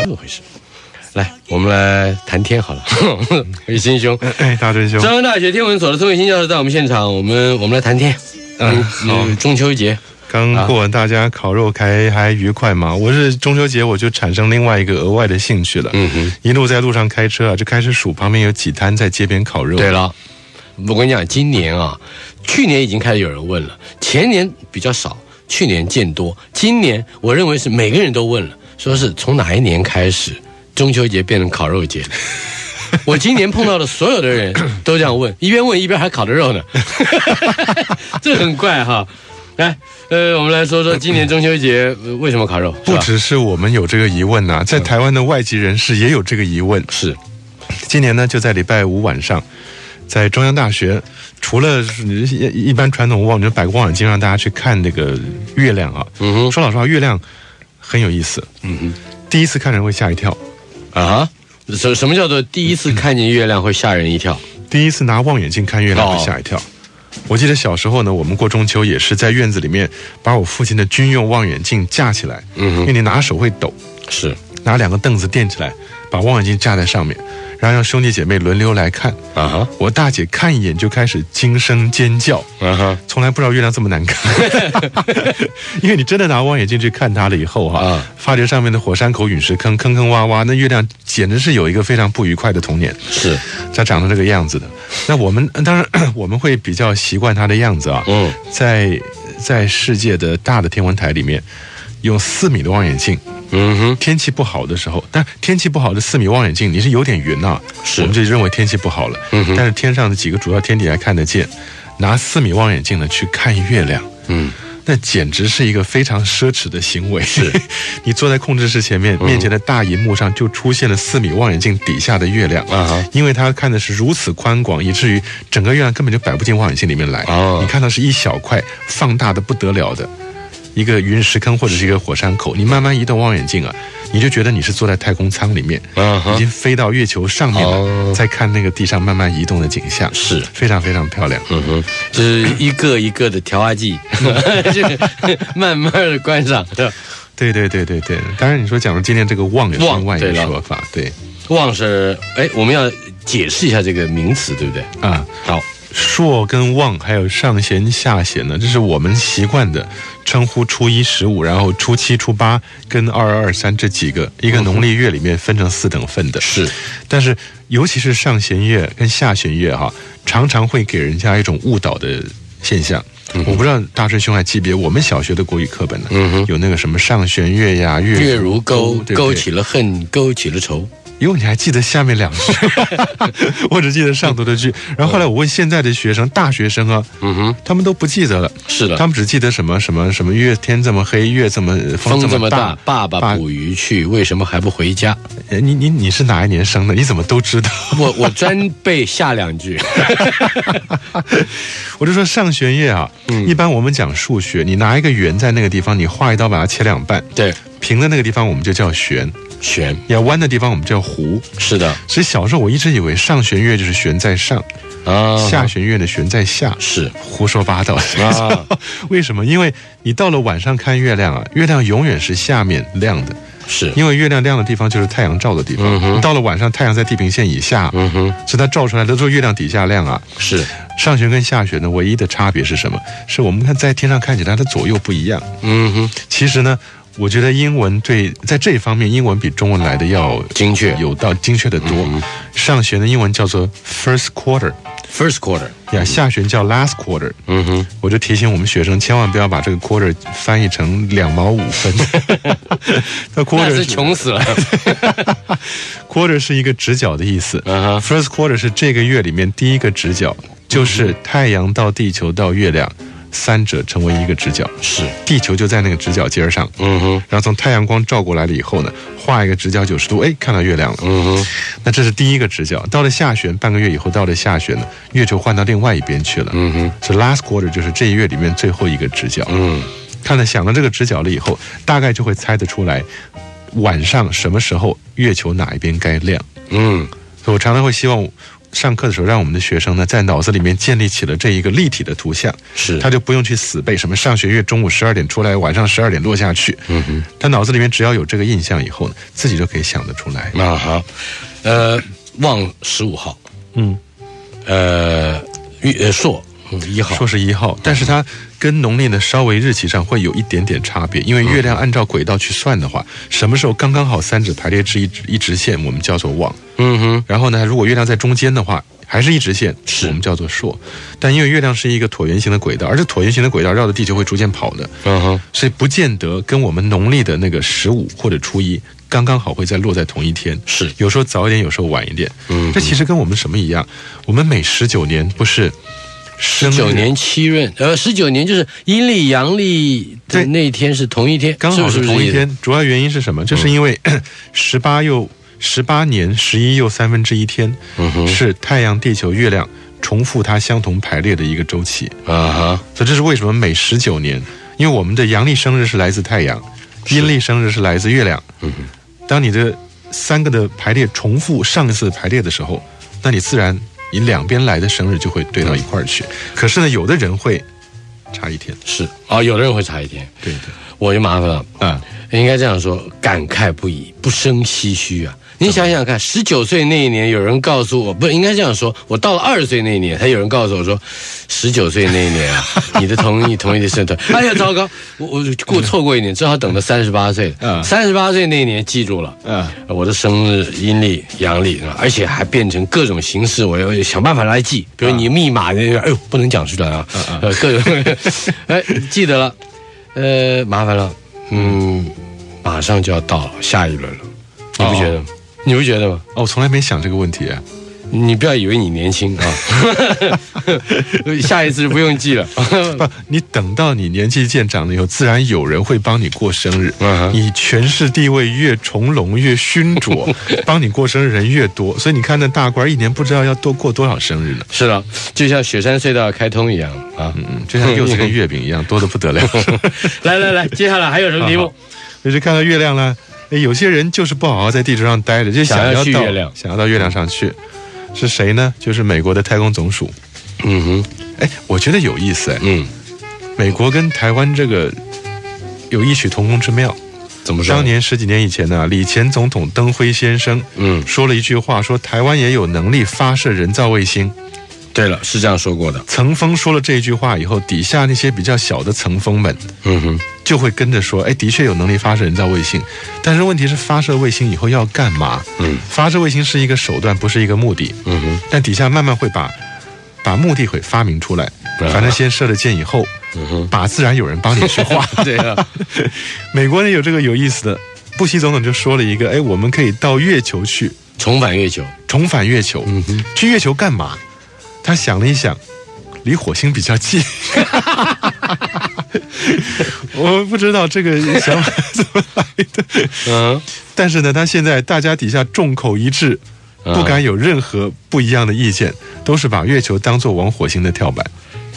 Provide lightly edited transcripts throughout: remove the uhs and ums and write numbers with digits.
这么回事。来，我们来谈天好了。伟新兄， 大真兄， 中央大学天文所的孙伟新教授在我们现场，我们来谈天。好，中秋节刚过完，大家烤肉还愉快吗？我是中秋节我就产生另外一个额外的兴趣了。一路在路上开车啊，就开始数旁边有几摊在街边烤肉。 对了，我跟你讲，今年啊，去年已经开始有人问了，前年比较少，去年见多，今年我认为是每个人都问了，说是从哪一年开始中秋节变成烤肉节。我今年碰到的所有的人都这样问，一边问一边还烤着肉呢。这很怪哈。来，我们来说说今年中秋节为什么烤肉？ 不只是我们有这个疑问呐，在台湾的外籍人士也有这个疑问。 是， 今年呢就在礼拜五晚上，在中央大学，除了一般传统望，就摆个望远镜让大家去看那个月亮啊。说老实话，月亮很有意思。第一次看人会吓一跳。啊？ 什么叫做第一次看见月亮会吓人一跳？ 第一次拿望远镜看月亮会吓一跳。我记得小时候呢，我们过中秋也是在院子里面把我父亲的军用望远镜架起来，因为你拿手会抖， 是拿2个凳子垫起来，把望远镜架在上面，然后让兄弟姐妹轮流来看。我大姐看一眼就开始惊声尖叫，从来不知道月亮这么难看。因为你真的拿望远镜去看它了以后发觉上面的火山口陨石坑坑坑洼洼，那月亮简直是有一个非常不愉快的童年。是，它长成这个样子的。那我们当然我们会比较习惯它的样子啊。在世界的大的天文台里面，用4米的望远镜。天气不好的时候，但天气不好的4米望远镜，你是有点云啊，我们就认为天气不好了。但是天上的几个主要天体还看得见，拿4米望远镜呢去看月亮，那简直是一个非常奢侈的行为。是，你坐在控制室前面，面前的大荧幕上就出现了4米望远镜底下的月亮，因为它看的是如此宽广，以至于整个月亮根本就摆不进望远镜里面来。你看到是一小块放大的不得了的一个陨石坑或者是一个火山口，你慢慢移动望远镜啊，你就觉得你是坐在太空舱里面，已经飞到月球上面了，再看那个地上慢慢移动的景象，是非常非常漂亮。 这是一个一个的调压剂，慢慢的观赏。 对。当然你说讲的今天这个望有另外一个说法，对， 望是我们要解释一下这个名词，对不对？好。 朔跟望还有上弦下弦呢，这是我们习惯的称呼初一、15，然后初7、初8跟22、23这几个一个农历月里面分成4等份的。是，但是尤其是上弦月跟下弦月常常会给人家一种误导的现象。我不知道大师兄还记不记得我们小学的国语课本呢？有那个什么上弦月呀，月如钩，勾起了恨，勾起了仇。 因为你还记得下面2句，我只记得上头的句。然后后来我问现在的学生，大学生啊，他们都不记得了。是的，他们只记得什么月天这么黑，月这么风这么大， 爸爸捕鱼去，为什么还不回家？ 你是哪一年生的？你怎么都知道？ 我专背下2句。 我就说上弦月啊，一般我们讲数学，你拿一个圆在那个地方，你画一刀把它切2半，对，平的那个地方我们就叫弦。要弯的地方我们叫弧。是的，所以小时候我一直以为上弦月就是弦在上，下弦月的弦在下，是胡说八道。为什么？因为你到了晚上看月亮啊，月亮永远是下面亮的，是因为月亮亮的地方就是太阳照的地方。到了晚上，太阳在地平线以下，是它照出来的时候月亮底下亮啊。是上弦跟下弦的唯一的差别是什么？是我们看在天上看起来它左右不一样。其实呢。我觉得英文在这一方面，英文比中文来的要精确，精确的多。上弦的英文叫做 first quarter， 下弦叫 last quarter。我就提醒我们学生，千万不要把这个 quarter 翻译成2毛5分。 那是穷死了。 quarter 是一个直角的意思。first quarter 是这个月里面第一个直角，就是太阳到地球到月亮。3者成为一个直角，是地球就在那个直角尖上，然后从太阳光照过来了以后呢，画一个直角90度，看到月亮了，那这是第一个直角。到了下弦，半个月以后到了下弦呢，月球换到另外一边去了，所以 last quarter 就是这一月里面最后一个直角。想了这个直角了以后，大概就会猜得出来晚上什么时候月球哪一边该亮。所以我常常会希望上课的时候，让我们的学生呢在脑子里面建立起了这一个立体的图像， 是他就不用去死背什么上学月中午12点出来，晚上12点落下去。他脑子里面只要有这个印象以后呢，自己就可以想得出来。 好，望15号，朔1号， 说是1号，但是它跟农历的稍微日期上会有一点点差别，因为月亮按照轨道去算的话，什么时候刚刚好三指排列至一直线，我们叫做望。然后呢，如果月亮在中间的话，还是一直线，我们叫做朔。但因为月亮是一个椭圆形的轨道，而这椭圆形的轨道绕着地球会逐渐跑的，所以不见得跟我们农历的那个15或者初一刚刚好会再落在同一天， 是有时候早一点，有时候晚一点。这其实跟我们什么一样？我们每19年不是 19年7闰，19年就是阴历阳历的那一天是同一天， 刚好是同一天。主要原因是什么？就是因为18年11又1/3天，是太阳、地球、月亮重复它相同排列的一个周期所以这是为什么每19年，因为我们的阳历生日是来自太阳，阴历生日是来自月亮。当你这3个的排列重复上一次排列的时候，那你自然你两边来的生日就会对到一块儿去。可是呢，有的人会差一天， 是有的人会差一天， 对， 我就麻烦了应该这样说，感慨不已，不胜唏嘘啊。你想想看，19岁那一年有人告诉我，不应该这样说，我到了20岁那一年，才有人告诉我说，19岁那一年你的同意的生日，哎呀糟糕，我错过一年，只好等到38岁，38岁那一年记住了，我的生日阴历阳历，而且还变成各种形式，我要想办法来记，比如你密码不能讲出来各种记得了，麻烦了，马上就要到了下一轮了，你不觉得吗？你不觉得吗？ 我从来没想这个问题你不要以为你年轻下一次就不用记了不，你等到你年纪渐长了以后，自然有人会帮你过生日你权势地位越从容越熏灼帮你过生日人越多，所以你看那大官一年不知道要多过多少生日呢。 是的，就像雪山隧道开通一样就像60根月饼一样多得不得了来，接下来还有什么题目？ 就是看到月亮了，有些人就是不好好在地球上待着，就想要到月亮上去。是谁呢？就是美国的太空总署。我觉得有意思美国跟台湾这个有异曲同工之妙。 怎么说？ 当年10几年以前呢，李前总统登辉先生说了一句话，说台湾也有能力发射人造卫星。 对了，是这样说过的。 层峰说了这句话以后，底下那些比较小的层峰们就会跟着说，的确有能力发射人造卫星，但是问题是发射卫星以后要干嘛？发射卫星是一个手段，不是一个目的。但底下慢慢会把目的会发明出来。反正先射了箭以后，靶自然有人帮你去画。 对啊， 美国人有这个有意思的，布希总统就说了一个，我们可以到月球去， 重返月球。 去月球干嘛？他想了一想，离火星比较近。我不知道这个想法怎么来的。但是呢，他现在大家底下众口一致，不敢有任何不一样的意见，都是把月球当作往火星的跳板。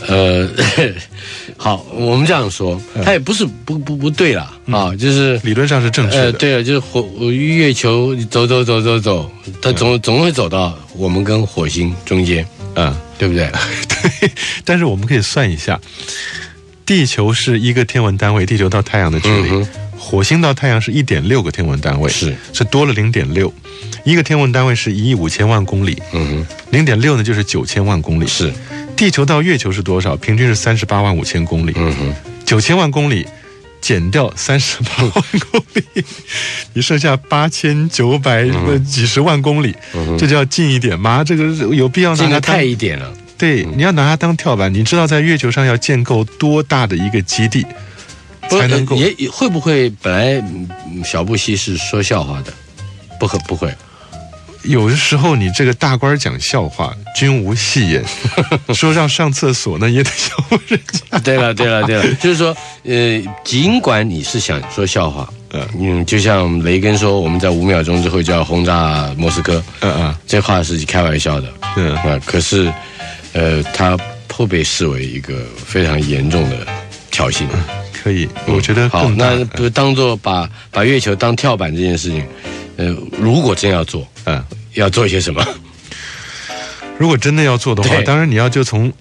好，我们这样说，它也不是不对了就是理论上是正确的。 对了，就是月球走，它总会走到我们跟火星中间。对不对？ 对，但是我们可以算一下，地球是1个天文单位，地球到太阳的距离，火星到太阳是1.6个天文单位，是多了0.6，一个天文单位是1亿5000万公里，0.6呢就是9000万公里，是地球到月球是多少？平均是38万5千公里，9000万公里。减掉38万公里，你剩下8900几十万公里，这就要近一点吗？这个有必要拿它近得太一点了。 对，你要拿它当跳板，你知道在月球上要建构多大的一个基地才能够？ 也会不会本来小布希是说笑话的？不会。 有的时候你这个大官讲笑话，均无戏言，说让上厕所呢也得笑话人家。 对了，就是说，尽管你是想说笑话，就像雷根说我们在5秒钟之后就要轰炸莫斯科，这话是开玩笑的，可是，他会被视为一个非常严重的挑衅。 可以，我觉得好，那不当做把月球当跳板这件事情。如果真要做，要做一些什么？ 如果真的要做的话，当然你要就从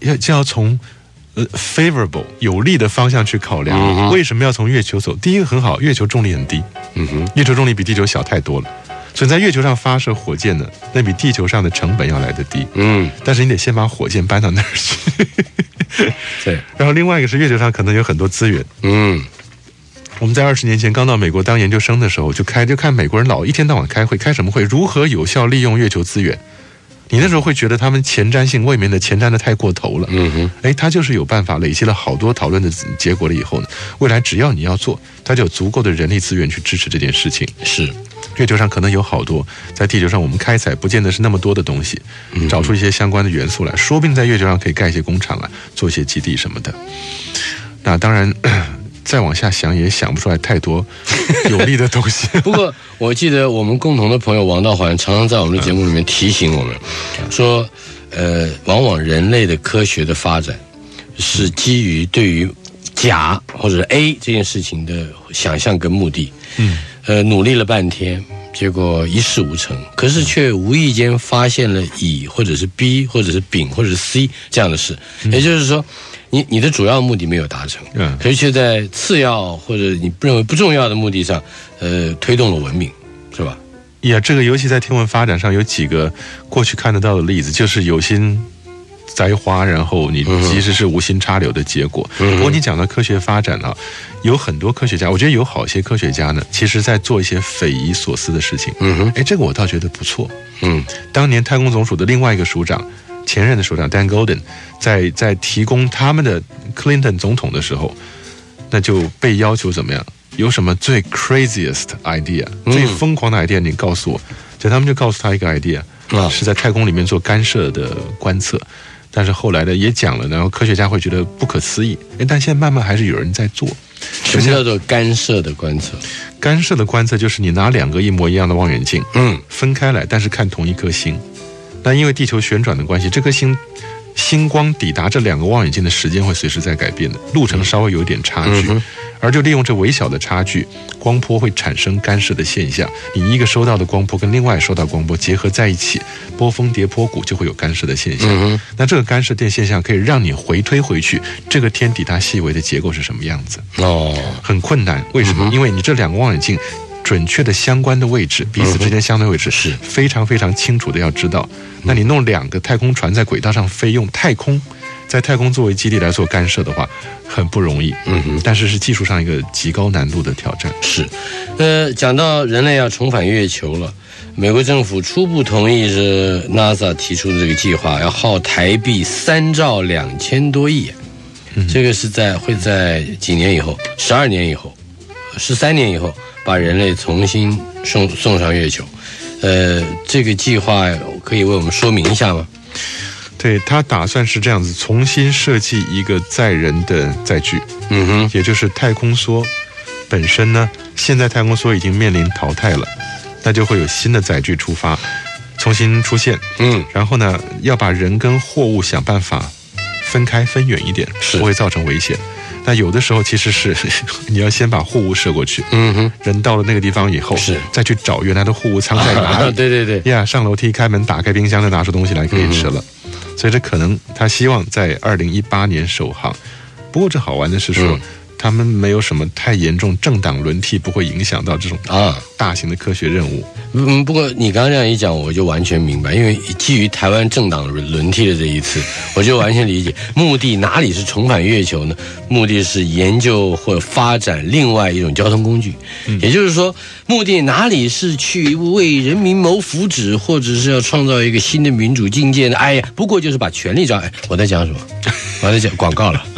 favorable 有利的方向去考量。为什么要从月球走？第一个很好，月球重力很低，月球重力比地球小太多了，所以在月球上发射火箭呢，那比地球上的成本要来得低。但是你得先把火箭搬到那儿去。 对。 然后另外一个是月球上可能有很多资源。我们在20年前刚到美国当研究生的时候，就看美国人老一天到晚开会，开什么会？如何有效利用月球资源？你那时候会觉得他们前瞻性未免的前瞻的太过头了。他就是有办法累积了好多讨论的结果了以后呢，未来只要你要做，他就有足够的人力资源去支持这件事情。 是， 月球上可能有好多在地球上我们开采不见得是那么多的东西，找出一些相关的元素来，说不定在月球上可以盖一些工厂啊，做一些基地什么的。那当然。再往下想也想不出来太多有利的东西。 不过我记得我们共同的朋友王道环常常在我们的节目里面提醒我们说，往往人类的科学的发展是基于对于甲或者 A 这件事情的想象跟目的。努力了半天，结果一事无成，可是却无意间发现了乙或者是 B 或者是丙或者是 C 这样的事。也就是说你的主要目的没有达成，可是却在次要或者你认为不重要的目的上，推动了文明，是吧？ 这个尤其在天文发展上有几个过去看得到的例子，就是有心栽花，然后你其实是无心插柳的结果。不过你讲到科学发展啊，有很多科学家，我觉得有好些科学家呢，其实在做一些匪夷所思的事情。这个我倒觉得不错。当年太空总署的另外一个署长。前任的首长 Dan Golden 在提供他们的 Clinton 总统的时候，那就被要求怎么样？有什么最 craziest idea，最疯狂的 idea？你告诉我。就他们就告诉他一个 idea，是在太空里面做干涉的观测。但是后来的也讲了，然后科学家会觉得不可思议。但现在慢慢还是有人在做。 什么叫做干涉的观测？ 干涉的观测就是你拿2个一模一样的望远镜，分开来，但是看同一颗星。那因为地球旋转的关系，这颗星光抵达这2个望远镜的时间会随时在改变的，路程稍微有点差距，而就利用这微小的差距，光波会产生干涉的现象。你一个收到的光波跟另外收到光波结合在一起，波峰叠波谷就会有干涉的现象。那这个干涉电现象可以让你回推回去，这个天底它细微的结构是什么样子？很困难。为什么？因为你这2个望远镜。准确的相关的位置，彼此之间相对位置是非常非常清楚的，要知道。那你弄2个太空船在轨道上飞，用在太空作为基地来做干涉的话，很不容易。但是技术上一个极高难度的挑战。 是，讲到人类要重返月球了，美国政府初步同意是 NASA 提出的这个计划，要耗台币3兆2000多亿。这个是会在几年以后，12年以后，13年以后。把人类重新送上月球，这个计划可以为我们说明一下吗？ 对，他打算是这样子，重新设计一个载人的载具，也就是太空梭本身呢，现在太空梭已经面临淘汰了，那就会有新的载具出发，重新出现，然后呢，要把人跟货物想办法分远一点，不会造成危险。那有的时候其实是你要先把货物射过去，人到了那个地方以后，再去找原来的货物藏在哪里。对，上楼梯开门打开冰箱，再拿出东西来可以吃了。所以这可能他希望在2018年首航。不过这好玩的是说，他们没有什么太严重政党轮替，不会影响到这种大型的科学任务。 不过你刚刚这样一讲，我就完全明白，因为基于台湾政党轮替的这一次，我就完全理解目的哪里是重返月球呢？目的是研究或发展另外一种交通工具，也就是说，目的哪里是去为人民谋福祉，或者是要创造一个新的民主境界呢？不过就是把权力交。我在讲什么？我在讲广告了。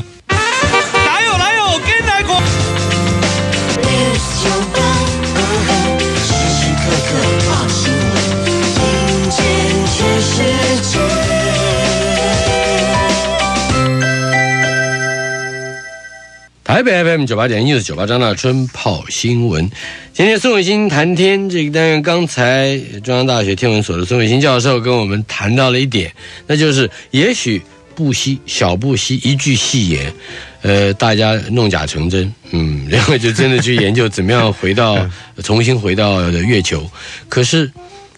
台北 FM 98.1 98张大春泡新闻。今天孙伟新谈天这个单元，刚才中央大学天文所的孙伟新教授跟我们谈到了一点，那就是也许小布希一句戏言，大家弄假成真，然后就真的去研究怎么样重新回到月球。可是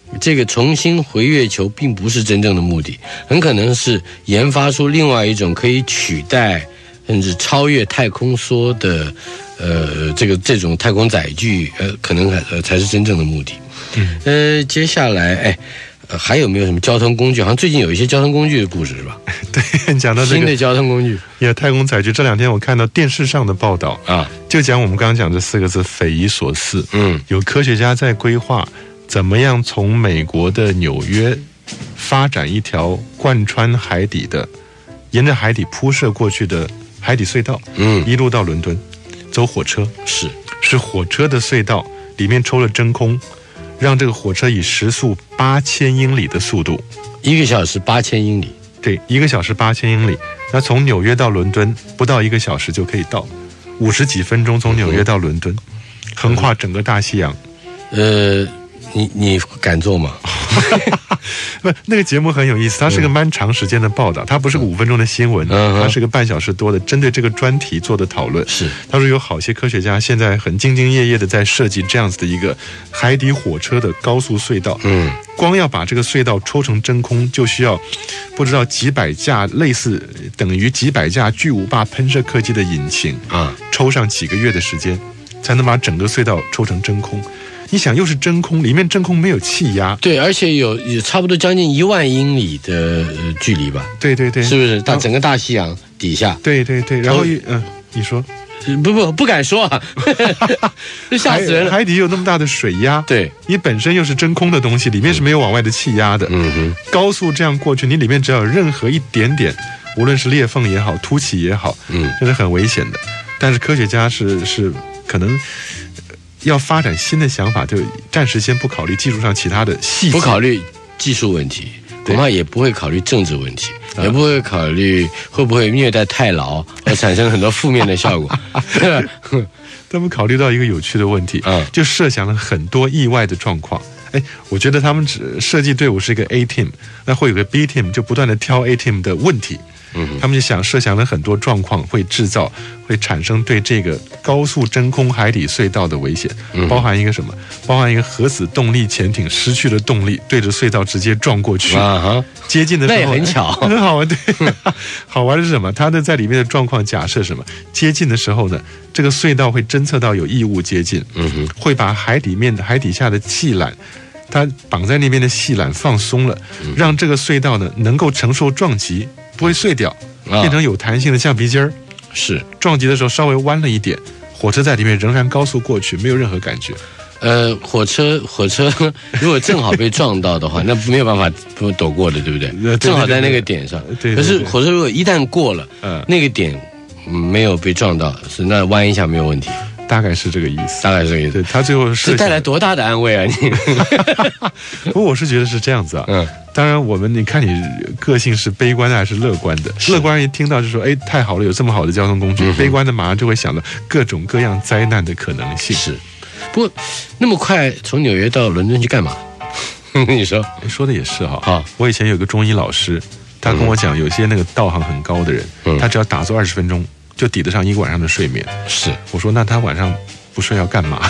这个重新回月球并不是真正的目的，很可能是研发出另外一种可以取代甚至超越太空梭的这种太空载具，可能才是真正的目的。接下来还有没有什么交通工具？好像最近有一些交通工具的故事是吧？ 对，讲到这个新的交通工具， 也太空载具。这2天我看到电视上的报道啊，就讲我们刚刚讲这4个字匪夷所思。有科学家在规划怎么样从美国的纽约发展一条贯穿海底的，沿着海底铺设过去的海底隧道，一路到伦敦，走火车，是火车的隧道，里面抽了真空，让这个火车以时速8000英里的速度 ，1个小时8000英里， 对，1个小时8000英里，那从纽约到伦敦不到1个小时就可以到，50几分钟从纽约到伦敦，横跨整个大西洋。 你敢做吗？ 不，那个节目很有意思，它是个蛮长时间的报道，它不是个5分钟的新闻，它是个半小时多的针对这个专题做的讨论。是，他说有好些科学家现在很兢兢业业的在设计这样子的一个海底火车的高速隧道。光要把这个隧道抽成真空，就需要不知道几百架类似等于几百架巨无霸喷射客机的引擎抽上几个月的时间，才能把整个隧道抽成真空。你想，又是真空，里面真空没有气压， 对，而且有差不多将近1万英里的距离吧？ 对，是不是？整个大西洋底下， 对，然后你说， 不敢说啊，就吓死人了。 海底有那么大的水压， 对， 你本身又是真空的东西，里面是没有往外的气压的。高速这样过去，你里面只要有任何一点点，无论是裂缝也好，凸起也好，这是很危险的。但是科学家是可能要发展新的想法，就暂时先不考虑技术上其他的细节， 不考虑技术问题，恐怕也不会考虑政治问题，也不会考虑会不会虐待太牢而产生很多负面的效果。 他们考虑到一个有趣的问题，就设想了很多意外的状况。我觉得他们设计队伍是一个 A team， 那会有个 B team， 就不断的挑 A team 的问题。他们就设想了很多状况会产生对这个高速真空海底隧道的危险，包含一个什么？包含一个核子动力潜艇失去了动力，对着隧道直接撞过去。接近的时候， 那也很巧， 很好玩。对，好玩的是什么？它的在里面的状况假设什么？接近的时候呢，这个隧道会侦测到有异物接近，会把海底下的气缆，它绑在那边的气缆放松了，让这个隧道呢能够承受撞击，不会碎掉，变成有弹性的橡皮筋儿。是，撞击的时候稍微弯了一点，火车在里面仍然高速过去，没有任何感觉。 火车如果正好被撞到的话，那没有办法不躲过的，对不对？正好在那个点上。可是火车如果一旦过了那个点，没有被撞到，那弯一下没有问题。 大概是这个意思， 对， 他最后是带来多大的安慰啊！你， 不过我是觉得是这样子啊。当然你看你个性是悲观的还是乐观的？乐观人一听到就说：“太好了，有这么好的交通工具。”悲观的马上就会想到各种各样灾难的可能性。 是，不过那么快从纽约到伦敦去干嘛？你说的也是哈。我以前有个中医老师，他跟我讲，有些那个道行很高的人，他只要打坐20分钟。就抵得上1个晚上的睡眠。是，我说那他晚上不睡要干嘛？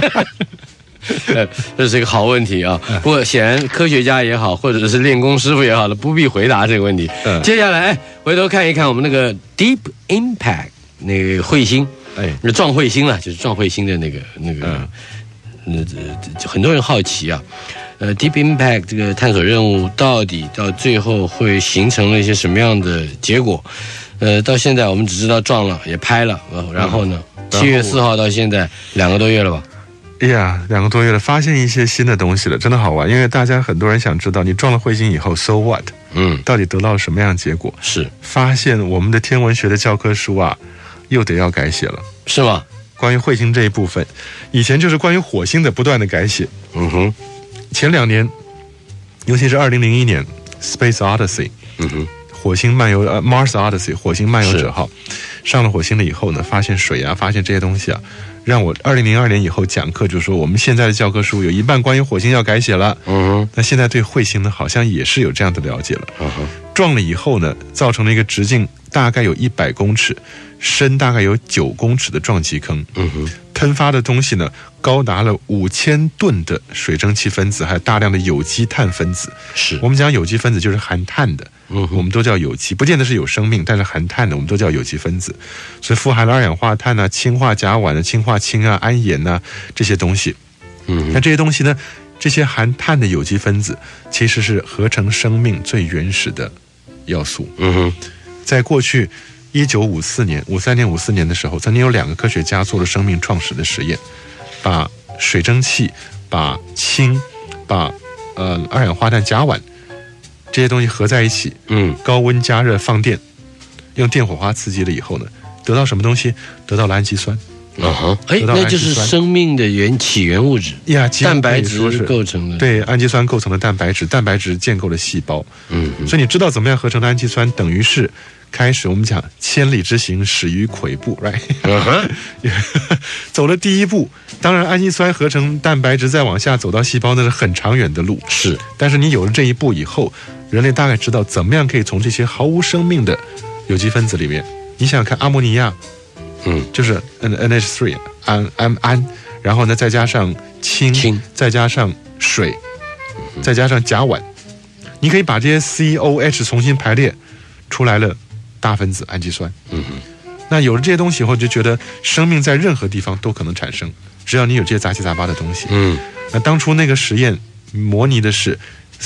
这是一个好问题啊。不过显然科学家也好，或者是练功师傅也好的，不必回答这个问题。接下来回头看一看我们那个 Deep Impact 那个彗星，撞彗星了，就是撞彗星的那个很多人好奇啊。Deep Impact 这个探索任务到底到最后会形成了一些什么样的结果？到现在我们只知道撞了，也拍了，然后呢？7月4号到现在2个多月了吧 ？2个多月了，发现一些新的东西了，真的好玩。因为大家很多人想知道，你撞了彗星以后 ，so what？到底得到了什么样的结果？是发现我们的天文学的教科书啊，又得要改写了， 是吗？ 关于彗星这一部分，以前就是关于火星的不断的改写。前2年，尤其是2001年 Space Odyssey。火星漫游Mars Odyssey 火星漫游者号上了火星了以后呢，发现水啊，发现这些东西啊，让我2002年以后讲课就说，我们现在的教科书有一半关于火星要改写了。那现在对彗星呢，好像也是有这样的了解了。撞了以后呢，造成了一个直径大概有100公尺，深大概有9公尺的撞击坑。 喷发的东西呢，高达了5000吨的水蒸气分子，还有大量的有机碳分子。 是我们讲有机分子就是含碳的，我们都叫有机，不见得是有生命，但是含碳的我们都叫有机分子。所以富含了二氧化碳啊、氢化甲烷啊、氢化氢啊、铵盐啊这些东西。那这些东西呢，这些含碳的有机分子其实是合成生命最原始的要素。在过去1953年、53年的时候，曾经有2个科学家做了生命创始的实验，把水蒸气、把氢、把二氧化碳、甲烷这些东西合在一起，高温加热放电，用电火花刺激了以后呢，得到什么东西？得到了氨基酸。 那就是生命的起源物质呀，蛋白质构成的。 对，氨基酸构成的蛋白质，蛋白质建构了细胞。所以你知道怎么样合成的氨基酸，等于是开始我们讲千里之行始于跬步 ，right？走了第一步。当然，氨基酸合成蛋白质再往下走到细胞，那是很长远的路。 是， 但是你有了这一步以后，人类大概知道怎么样可以从这些毫无生命的有机分子里面，你想想看，阿摩尼亚。就是 NH3 氨，然后呢再加上氢，再加上水，再加上甲烷，你可以把这些 COH 重新排列出来了大分子氨基酸。那有了这些东西以后，就觉得生命在任何地方都可能产生，只要你有这些杂七杂八的东西。那当初那个实验模拟的是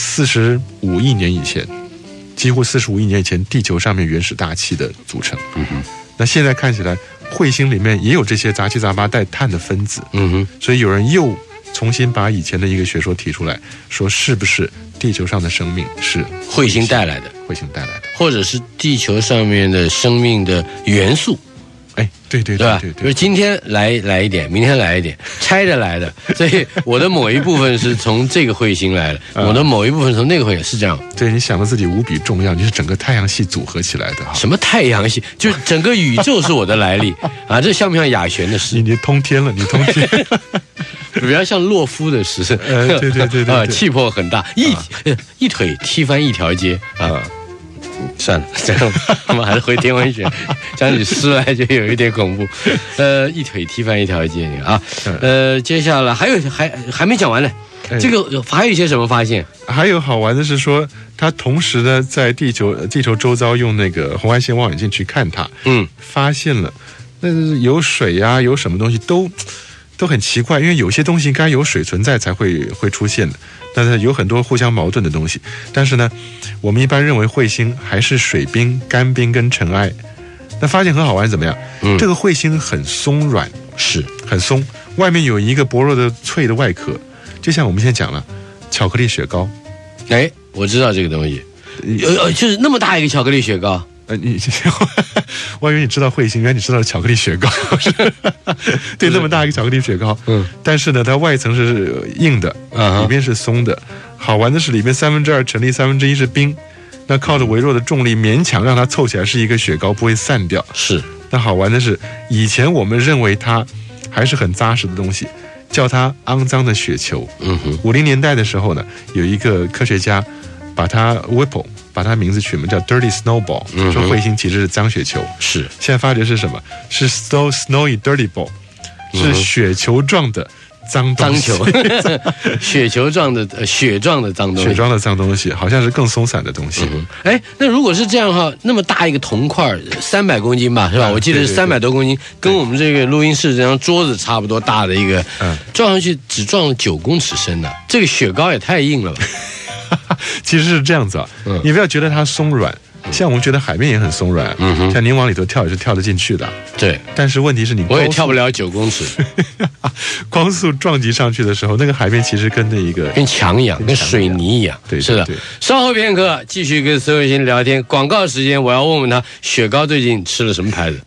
45亿年以前，几乎45亿年以前地球上面原始大气的组成。那现在看起来，彗星里面也有这些杂七杂八带碳的分子。所以有人又重新把以前的一个学说提出来，说是不是地球上的生命是彗星带来的，或者是地球上面的生命的元素。 对吧？比如今天来一点，明天来一点，拆着来的。所以我的某一部分是从这个彗星来的，我的某一部分从那个彗星，是这样。 对，你想到自己无比重要，你是整个太阳系组合起来的。 什么太阳系？就是整个宇宙是我的来历啊！这像不像雅璇的诗？ 你通天了，你通天。 比较像洛夫的诗。 对， 气魄很大，一腿踢翻一条街啊！算了，这样我们还是回天文学，讲起诗来就有一点恐怖。一腿踢翻一条街啊！接下来还没讲完呢。这个还有一些什么发现？ 还有好玩的是说，他同时呢在地球周遭用那个红外线望远镜去看它，发现了那有水啊，有什么东西都很奇怪，因为有些东西该有水存在才会出现的。但是有很多互相矛盾的东西，但是呢，我们一般认为彗星还是水冰、干冰跟尘埃。那发现很好玩，怎么样？这个彗星很松软， 是很松，外面有一个薄弱的脆的外壳，就像我们现在讲了，巧克力雪糕。 我知道这个东西，就是那么大一个巧克力雪糕。 我以为你知道彗星，原来你知道巧克力雪糕。对，那么大一个巧克力雪糕，但是呢，它外层是硬的，里面是松的。好玩的是，里面2/3沉粒1/3是冰，那靠着微弱的重力勉强让它凑起来是一个雪糕，不会散掉。 是。 那好玩的是，以前我们认为它还是很扎实的东西，叫它肮脏的雪球。50年代的时候呢，有一个科学家把它 Whipple。把它名字取名叫 Dirty Snowball，说彗星其实是脏雪球。 是， 现在发觉是什么？是 Snowy Dirty Ball，是雪球状的脏球，雪球状的雪状的脏东西， 雪状的脏东西，好像是更松散的东西。 那如果是这样的话，那么大一个铜块，300公斤吧，是吧？我记得是300多公斤，跟我们这个录音室这张桌子差不多大的一个，撞上去只撞了9公尺深的，这个雪糕也太硬了吧！ 其实是这样子啊，你不要觉得它松软，像我们觉得海面也很松软，像您往里头跳也是跳得进去的。 对， 但是问题是我也跳不了9公尺， 光速撞击上去的时候，那个海面其实跟墙一样，跟水泥一样。 对， 是的。稍后片刻继续跟孙卫星聊天，广告时间，我要问问他雪糕最近吃了什么牌子。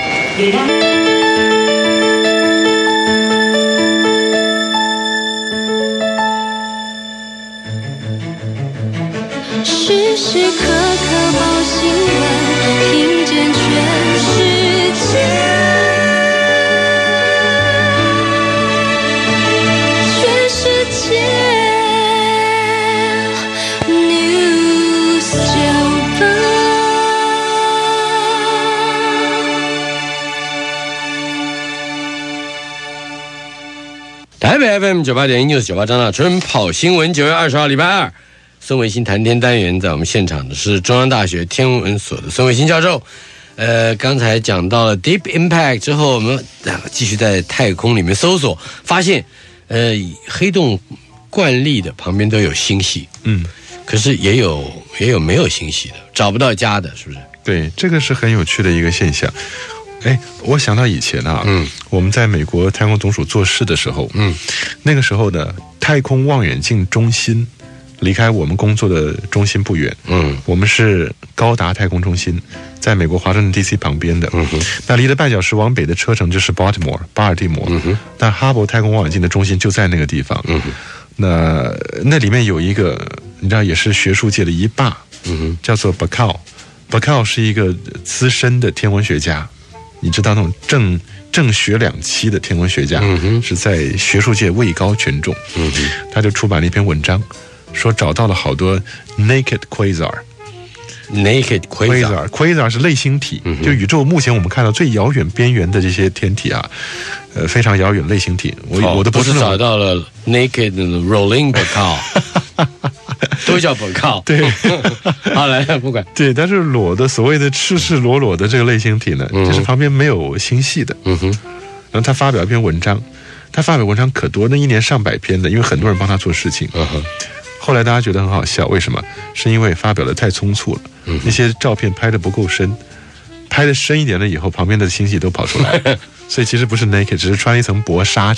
时时刻刻报新闻，听见全世界，全世界 News 98。 台北 FM 98.1 News 98张大春跑新闻9月20号礼拜二，孙维新谈天单元，在我们现场的是中央大学天文所的孙维新教授。刚才讲到了 Deep Impact 之后，我们继续在太空里面搜索，发现黑洞惯例的旁边都有星系，可是也有没有星系的，找不到家的，是不是？ 对，这个是很有趣的一个现象。我想到以前啊，我们在美国太空总署做事的时候，那个时候的太空望远镜中心离开我们工作的中心不远，我们是高达太空中心，在美国华盛顿 DC 旁边的，那离了半小时往北的车程就是 Baltimore 巴尔的摩，那哈勃太空望远镜的中心就在那个地方，那里面有一个你知道也是学术界的一霸，叫做 Bacall 是一个资深的天文学家。你知道那种正学两期的天文学家，是在学术界位高权重，他就出版了一篇文章，说找到了好多 naked quasar 是类星体，就宇宙目前我们看到最遥远边缘的这些天体啊，非常遥远类星体。我都不是找到了 naked rolling Bacall 都叫Bacall，对，好来不管， 对，但是所谓的赤裸裸的这个类星体呢，就是旁边没有星系的，然后他发表一篇文章，他发表文章可多，那一年上百篇的，因为很多人帮他做事情，后来大家觉得很好笑，为什么？是因为发表的太匆促了，那些照片拍得不够深，拍得深一点了以后，旁边的星系都跑出来了。所以其实不是 naked， 只是穿了一层薄纱，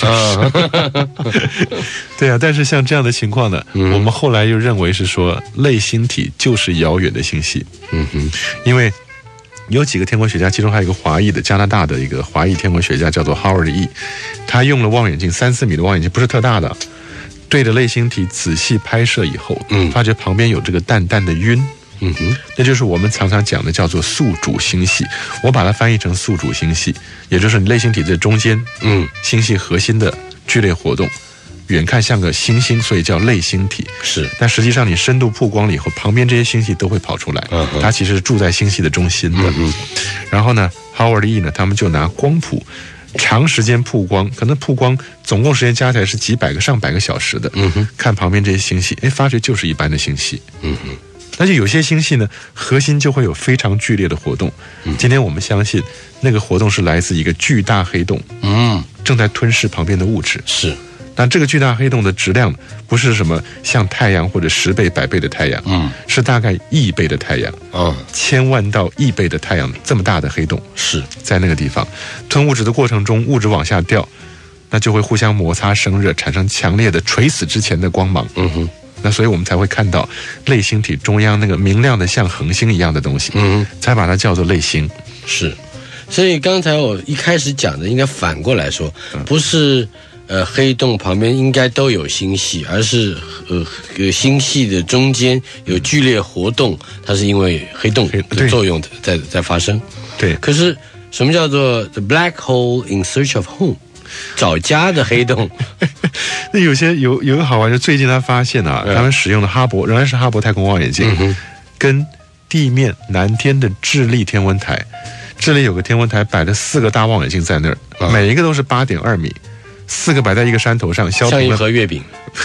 对啊。但是像这样的情况呢，我们后来又认为是说类星体就是遥远的星系，因为有几个天文学家，其中还有一个华裔的加拿大的一个华裔天文学家叫做 Howard E， 他用了望远镜3-4米的望远镜，不是特大的，对着类星体仔细拍摄以后，发觉旁边有这个淡淡的晕。那就是我们常常讲的叫做宿主星系，我把它翻译成宿主星系，也就是你类星体的中间，星系核心的剧烈活动，远看像个星星，所以叫类星体。是，但实际上你深度曝光了以后，旁边这些星系都会跑出来，它其实是住在星系的中心的。然后呢 ，Howard E 呢，他们就拿光谱长时间曝光，可能曝光总共时间加起来是几百个、上百个小时的，看旁边这些星系，发觉就是一般的星系，那就有些星系呢，核心就会有非常剧烈的活动。今天我们相信，那个活动是来自一个巨大黑洞，正在吞噬旁边的物质。是，但这个巨大黑洞的质量不是什么像太阳或者10倍、100倍的太阳，是大概亿倍的太阳，1000万到亿倍的太阳这么大的黑洞，是在那个地方吞物质的过程中，物质往下掉，那就会互相摩擦生热，产生强烈的垂死之前的光芒。那所以我们才会看到类星体中央那个明亮的像恒星一样的东西，才把它叫做类星。是， 所以刚才我一开始讲的应该反过来说，不是黑洞旁边应该都有星系，而是星系的中间有剧烈活动，它是因为黑洞的作用在发生。对，可是什么叫做 the black hole in search of home？找家的黑洞。 那有个好玩，就最近他发现啊，他们使用的仍然是哈勃太空望远镜，跟地面南天的智利天文台，智利有个天文台摆了4个大望远镜在那儿，每一个都是8.2米，4个摆在一个山头上， 像一盒月饼。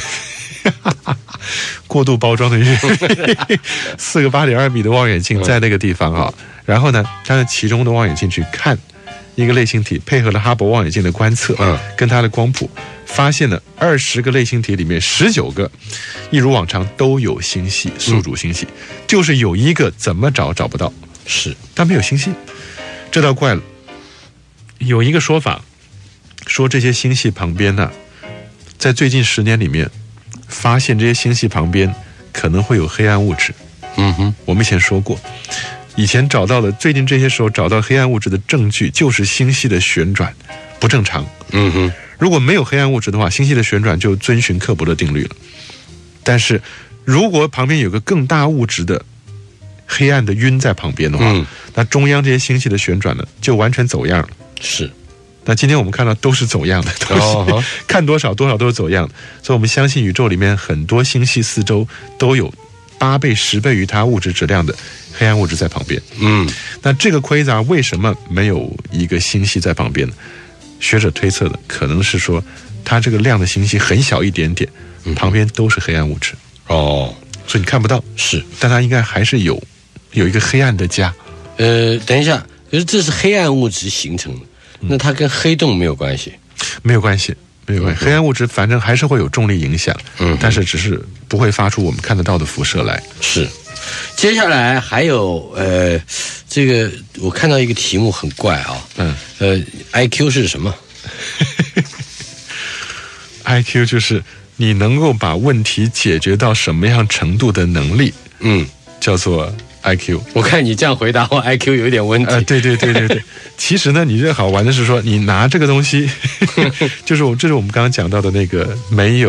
过度包装的月饼，4个8.2米的望远镜在那个地方啊，然后呢，他用其中的望远镜去看一个类星体，配合了哈勃望远镜的观测，跟它的光谱，发现了20个类星体里面19个，一如往常都有星系，宿主星系，就是有一个怎么找不到，是，但没有星系，这倒怪了。有一个说法，说这些星系旁边呢，在最近10年里面，发现这些星系旁边可能会有黑暗物质。我们以前说过。以前最近这些时候找到黑暗物质的证据，就是星系的旋转不正常。如果没有黑暗物质的话，星系的旋转就遵循克卜勒定律了。但是如果旁边有个更大物质的黑暗的晕在旁边的话，那中央这些星系的旋转呢，就完全走样了。是。那今天我们看到都是走样的，都是看多少都是走样的。所以我们相信宇宙里面很多星系四周都有8倍、10倍于它物质质量的黑暗物质在旁边。那这个quasar为什么没有一个星系在旁边呢？学者推测的可能是说， 它这个亮的星系很小一点点，旁边都是黑暗物质。 哦， 所以你看不到， 是， 但它应该还是有一个黑暗的家。 等一下，可是这是黑暗物质形成的，那它跟黑洞没有关系？ 没有关系。黑暗物质反正还是会有重力影响，但是只是不会发出我们看得到的辐射来。 是。接下来还有这个我看到一个题目很怪啊，IQ 是什么 ？IQ 就是你能够把问题解决到什么样程度的能力，叫做 IQ。 我看你这样回答我 IQ 有一点问题。 对。其实呢，你这好玩的是说，你拿这个东西，这是我们刚刚讲到的那个没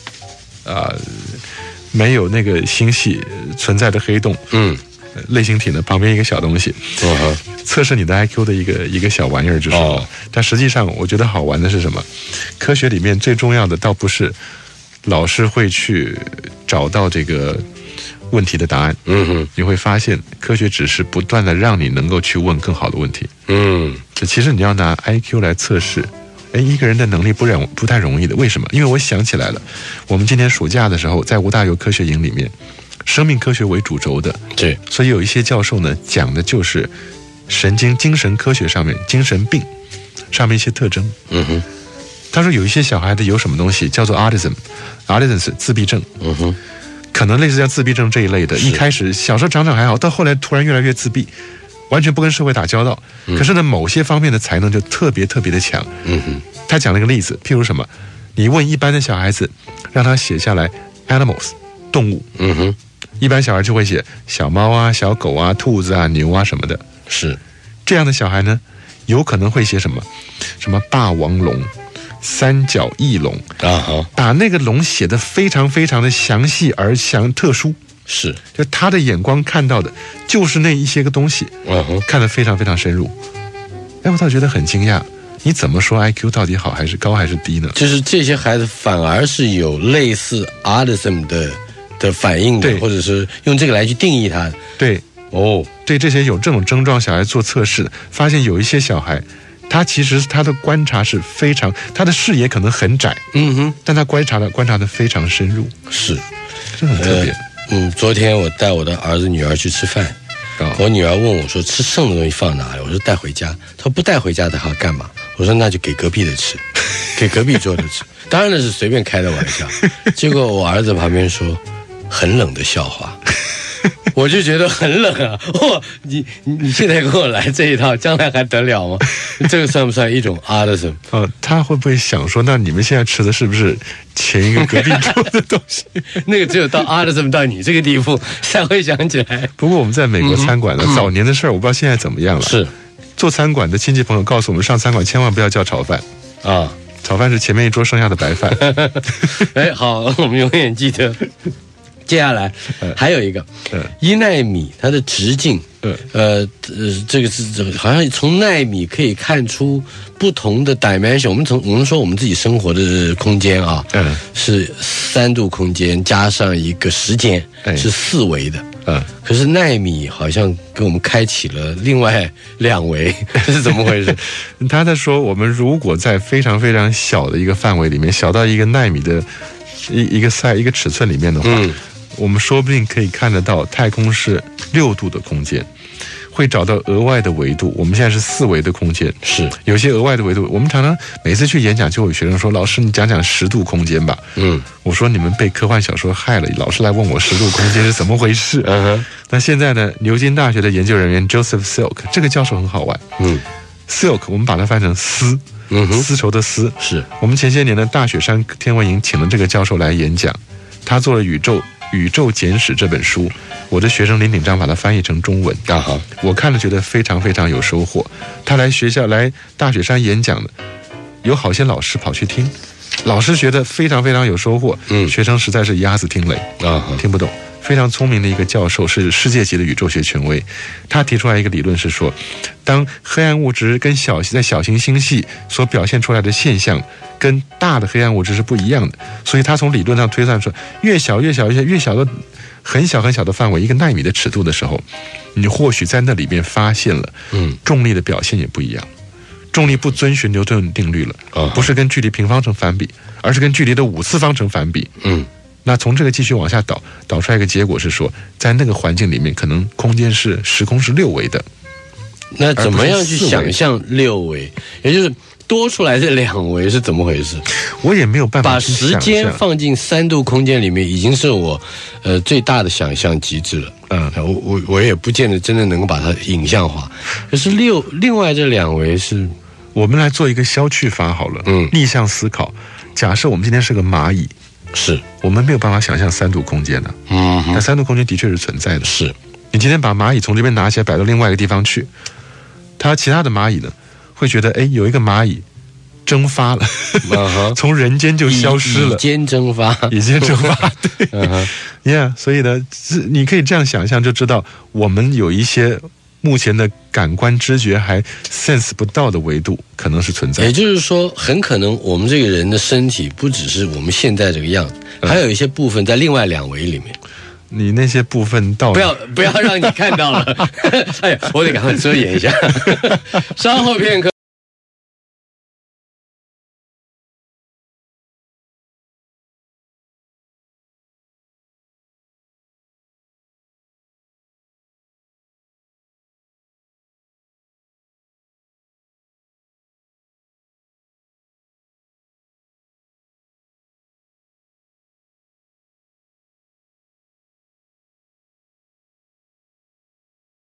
有那个星系存在的黑洞，类星体呢旁边一个小东西，测试你的 IQ 的一个小玩意儿就是了。但实际上我觉得好玩的是什么？科学里面最重要的倒不是老师会去找到这个问题的答案，你会发现科学只是不断的让你能够去问更好的问题。其实你要拿 IQ 来测试一个人的能力不太容易的。为什么？因为我想起来了，我们今年暑假的时候在吴大猷科学营里面，生命科学为主轴的， 对， 所以有一些教授呢讲的就是精神科学上面精神病上面一些特征。他说有一些小孩子有什么东西叫做 autism 是自闭症。可能类似像自闭症这一类的，一开始小时候长还好，到后来突然越来越自闭，完全不跟社会打交道。可是呢，某些方面的才能就特别特别的强。他讲了一个例子，譬如什么，你问一般的小孩子，让他写下来 animals 动物，一般小孩就会写小猫啊、小狗啊、兔子啊、牛啊什么的。 是这样的小孩呢，有可能会写什么霸王龙、三角翼龙把那个龙写得非常非常的详细而特殊。 是， 就他的眼光看到的就是那一些个东西，看得非常非常深入。我倒觉得很惊讶，你怎么说 IQ 到底好还是高还是低呢？ 就是这些孩子反而是有类似 autism 的反应的，或者是用这个来去定义它的。 对这些有这种症状小孩做测试，发现有一些小孩他其实他的观察是非常，他的视野可能很窄，但他观察的非常深入。 是， 这很特别。 昨天我带我的儿子女儿去吃饭，我女儿问我说吃剩的东西放哪里？我说带回家。她说不带回家的话干嘛？我说那就给隔壁的吃，给隔壁桌的吃。当然那是随便开的玩笑。结果我儿子旁边说很冷的笑话。我就觉得很冷啊！你现在跟我来这一套，将来还得了吗？这个算不算一种 autism？ 他会不会想说，那你们现在吃的是不是前一个隔壁桌的东西？ 那个只有到 autism 到你这个地步才会想起来。 不过我们在美国餐馆呢，早年的事儿我不知道现在怎么样了。 是， 做餐馆的亲戚朋友告诉我们，上餐馆千万不要叫炒饭啊，炒饭是前面一桌剩下的白饭。 好，我们永远记得。接下来还有一个1奈米，它的直径，这个是好像从奈米可以看出不同的 dimension。我们说我们自己生活的空间啊，是3度空间加上一个时间，是4维的。可是奈米好像给我们开启了另外2维，这是怎么回事？ 他在说，我们如果在非常非常小的一个范围里面，小到一个奈米的一个尺寸里面的话，我们说不定可以看得到太空是6度的空间，会找到额外的维度。我们现在是4维的空间， 是有些额外的维度。我们常常每次去演讲，就有学生说：“老师，你讲讲10度空间吧。”我说：“你们被科幻小说害了，老师来问我10度空间是怎么回事？”那现在呢，牛津大学的研究人员 Joseph Silk 这个教授很好玩。Silk 我们把它翻成丝。丝绸的丝。 是我们前些年的大雪山天文营请了这个教授来演讲，他做了《宇宙简史》这本书，我的学生林鼎章把它翻译成中文。我看了觉得非常非常有收获。他来大雪山演讲的，有好些老师跑去听，老师觉得非常非常有收获。学生实在是鸭子听雷听不懂。非常聪明的一个教授，是世界级的宇宙学权威。他提出来一个理论是说，当黑暗物质跟在小型星系所表现出来的现象跟大的黑暗物质是不一样的，所以他从理论上推算说，越小的很小很小的范围，一个奈米的尺度的时候，你或许在那里面发现了重力的表现也不一样。 重力不遵循牛顿定律了，不是跟距离平方成反比，而是跟距离的5次方成反比。那从这个继续往下导出来一个结果是说，在那个环境里面，可能时空是6维的。 那怎么样去想象6维？也就是多出来的2维是怎么回事？ 我也没有办法把时间放进3度空间里面，已经是我最大的想象极致了。我也不见得真的能够把它影像化。可是另外这2维是， 我们来做一个消去法好了。逆向思考，假设我们今天是个蚂蚁。 是我们没有办法想象3度空间的，但3度空间的确是存在的。 是你今天把蚂蚁从这边拿起来摆到另外一个地方去，其他的蚂蚁呢会觉得，有一个蚂蚁蒸发了，从人间就消失了， 已经蒸发， 对，所以呢，你可以这样想象，就知道我们有一些目前的感官知觉还 sense 不到的维度可能是存在的。 也就是说，很可能我们这个人的身体不只是我们现在这个样子，还有一些部分在另外2维里面。 你那些部分到不要让你看到了。哎呀，我得赶快遮掩一下。稍后片刻